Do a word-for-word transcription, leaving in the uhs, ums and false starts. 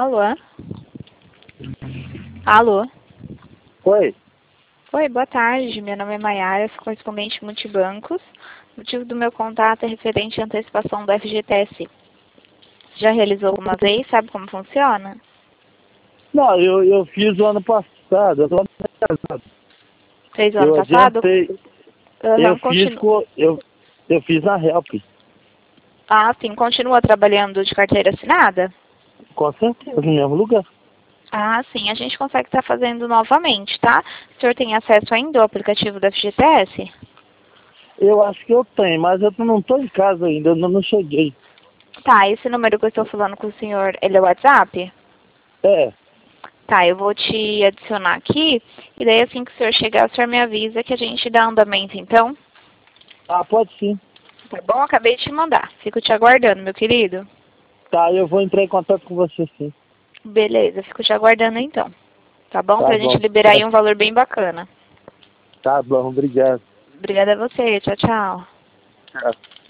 Alô? Alô? Oi. Oi, boa tarde. Meu nome é Maiara, sou correspondente multibancos. O motivo do meu contato é referente à antecipação do F G T S. Já realizou alguma vez? Sabe como funciona? Não, eu, eu fiz o ano passado, eu tô atrasado. Fez o ano Eu passado? adiantei, eu Aham, fiz continua. com, eu, eu fiz na Help, Ah, sim. Continua trabalhando de carteira assinada? com certeza, no mesmo lugar. Ah, sim. A gente consegue estar fazendo novamente, tá? O senhor tem acesso ainda ao aplicativo do F G T S? Eu acho que eu tenho, mas eu não tô em casa ainda, eu não, não cheguei. Tá, esse número que eu estou falando com o senhor, ele é o WhatsApp? É, Tá, eu vou te adicionar aqui, e daí assim que o senhor chegar, o senhor me avisa que a gente dá andamento, então. ah, pode sim. Tá bom? Acabei de te mandar. Fico te aguardando, meu querido. Tá, eu vou entrar em contato com você sim. Beleza, fico te aguardando então. Tá bom? Tá Pra gente bom, liberar tá, aí um valor bem bacana. tá bom, obrigado. Obrigada a você. Tchau, tchau. Tchau.